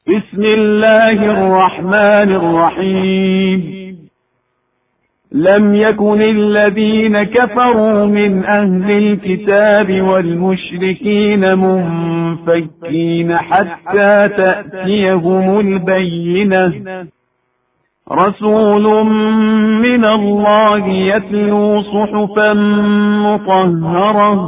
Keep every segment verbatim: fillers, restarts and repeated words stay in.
بسم الله الرحمن الرحيم. لم يكن الذين كفروا من أهل الكتاب والمشركين منفكين حتى تأتيهم البينة، رسول من الله يتلو صحفا مطهرة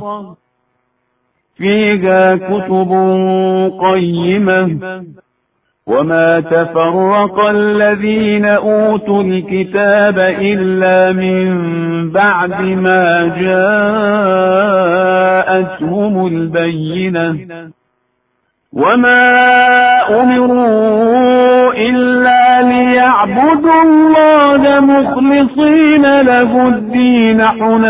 فيها كتب قيمة، وما تفرق الذين أوتوا الكتاب إلا من بعد ما جاءتهم البينة، وما أمروا إلا ليعبدوا الله مخلصين له الدين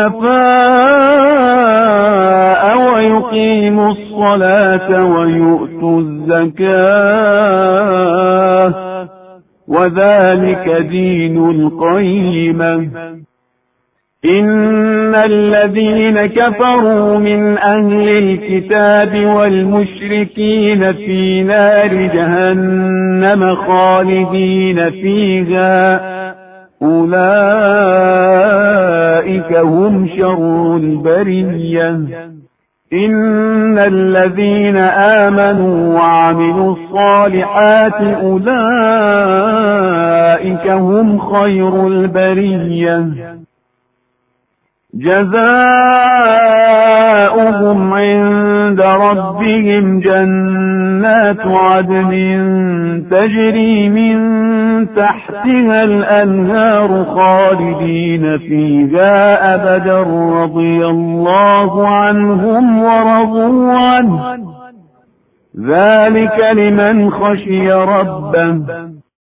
حنفاء ويقيموا الصلاة ويؤتوا الزكاة، وذلك دين القيمة. إن الذين كفروا من أهل الكتاب والمشركين في نار جهنم خالدين فيها، أولئك هم شر البرية. إن الذين آمنوا وعملوا الصالحات أولئك هم خير البرية، جزاؤهم عند ربهم جنات عدن تجري من تحتها الأنهار خالدين فيها أبدا، رضي الله عنهم ورضوا عنه، ذلك لمن خشي ربه.